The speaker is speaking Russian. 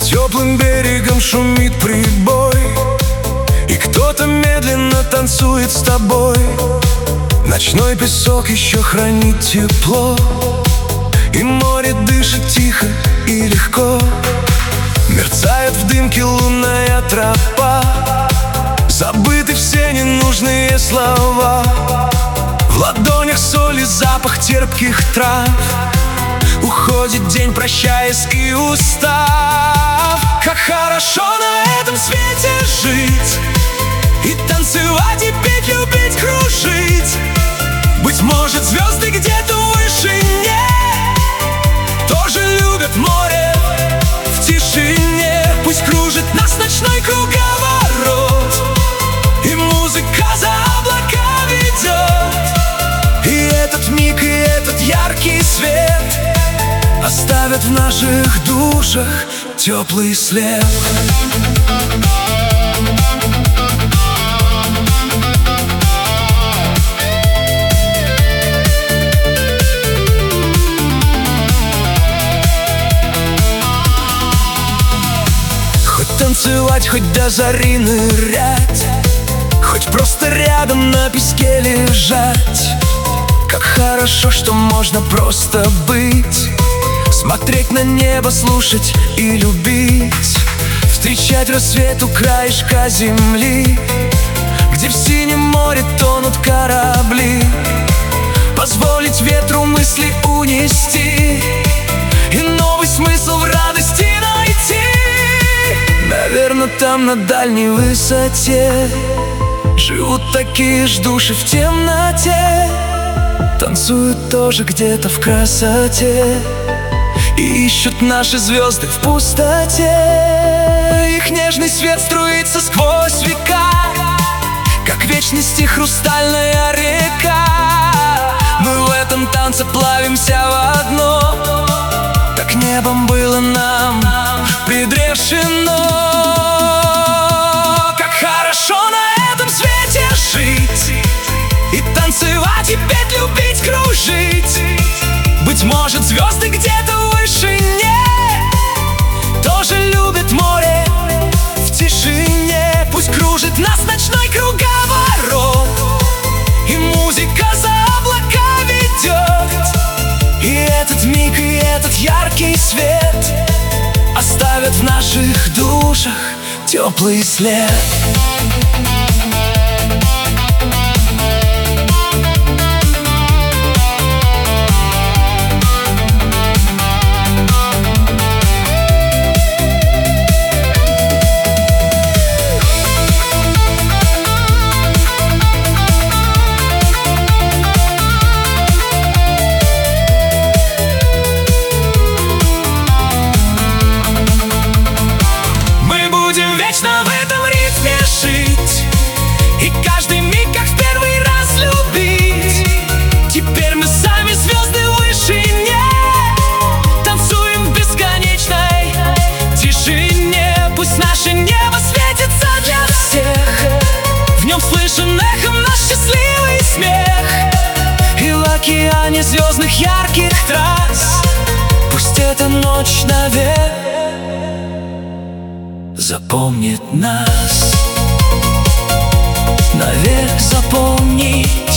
теплым берегом шумит прибой, и кто-то медленно танцует с тобой. Ночной песок еще хранит тепло, и море дышит тихо и легко. Мерцает в дымке лунная тропа, забыты все ненужные слова. В ладонях соль и запах терпких трав. Уходит день, прощаясь и устав. Как хорошо на этом свете жить, и танцевать, и петь, любить, кружить. Быть может, звезды где-то в вышине тоже любят море в тишине. Пусть кружит нас ночной круговорот, и музыка за облака ведет. И этот миг, и этот яркий свет оставят в наших душах теплый след. Танцевать, хоть до зари нырять, хоть просто рядом на песке лежать. Как хорошо, что можно просто быть, смотреть на небо, слушать и любить. Встречать рассвет у краешка земли, где в синем море тонут корабли. Позволить ветру мысли унести и новый смысл в радости найти. Наверно, там на дальней высоте живут такие ж души в темноте, танцуют тоже где-то в красоте и ищут наши звезды в пустоте. Их нежный свет струится сквозь века, как вечности хрустальная река. Мы в этом танце плавимся в одно, так небом было нам предрешено. Как хорошо на этом свете жить, и танцевать, и петь, любить, кружить. Быть может, звезды где-то в вышине тоже любят море в тишине. Пусть кружит нас ночной круговорот, и музыка за облака ведет. И этот миг, и этот яркий свет оставят в наших душах теплый след. Вечно в этом ритме жить, и каждый миг как в первый раз любить. Теперь мы сами звезды в вышине, танцуем в бесконечной тишине. Пусть наше небо светится для всех, в нем слышен эхом наш счастливый смех. И в океане звездных ярких трасс пусть эта ночь навек запомнит нас, навек запомнит.